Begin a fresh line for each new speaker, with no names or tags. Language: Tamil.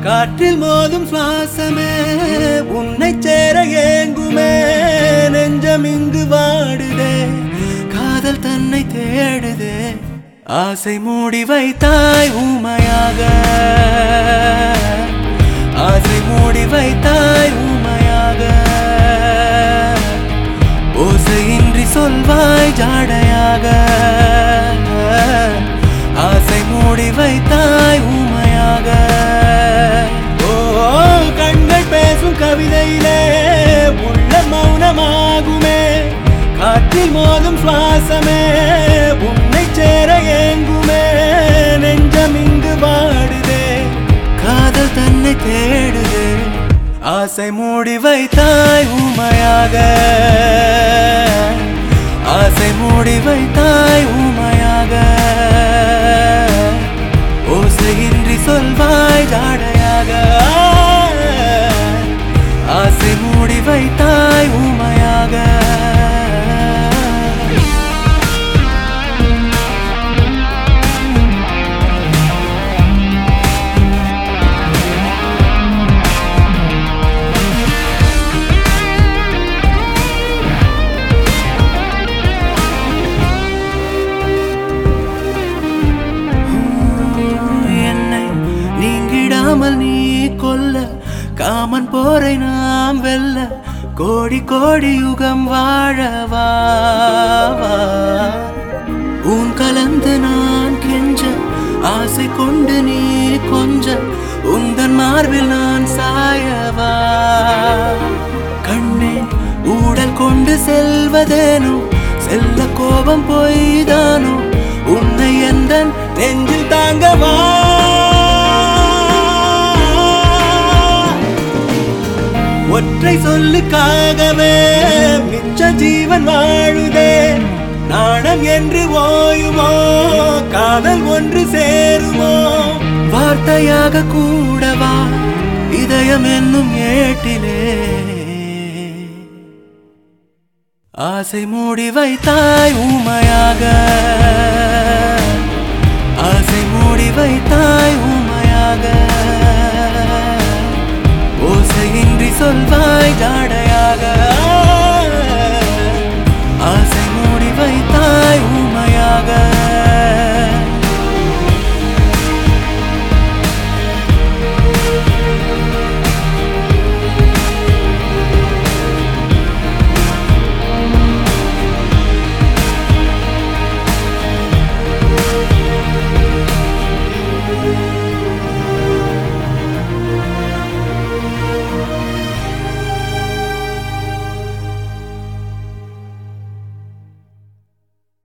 காற்றில் மோதும் சுவாசமே உன்னை சேர ஏங்குமே நெஞ்சம் இங்கு வாடுதே காதல் தன்னை தேடுதே ஆசை மூடி வைத்தாய் ஊமையாக ஆசை மூடி வைத்தாய் ஊமையாக ஓசையின்றி சொல்வாய் ஜாடையாக ஆசை மூடி வைத்தாய் ஊமையாக ஓ கண்கள் பேசும் கவிதையிலே உள்ள மௌனமாகுமே காற்றில் மோதும் சுவாசமே உன்னை சேர ஏங்குமே நெஞ்சம் இங்கு வாடுதே காதல் தன்னை தேடுதே ஆசை மூடி வைத்தாய் ஊமையாக ஆசை மூடி வைத்தாய் ஊமையாக ஓசையின்றி சொல்வாய் ஜாடையாக ஆசை மூடி வைத்தாய் ஊமையாக நீ கொல்ல காமன் போரை நாம் வெல்ல கோடி கோடி யுகம் வாழவா உன் கலந்து நான் கெஞ்ச ஆசை கொண்டு நீ கொஞ்ச உந்தன் மார்பில் நான் சாயவா கண்ணே ஊடல் கொண்டு செல்வதேனோ செல்ல கோபம் பொய்தானோ உன்னை எந்தன் நெஞ்சில் தாங்கவா ஒற்றை சொல்லுக்காகவே மிச்ச ஜீவன் வாழுதே நாணம் என்று ஓயுமோ காதல் ஒன்று சேருமோ வார்த்தையாக கூடவா இதயம் என்னும் ஏட்டிலே ஆசை மூடி வைத்தாய் ஊமையாக ஆசை மூடி வைத்தாய் ஊமையாக ஓசையின்றி சொல்வாய் ஜாடையாக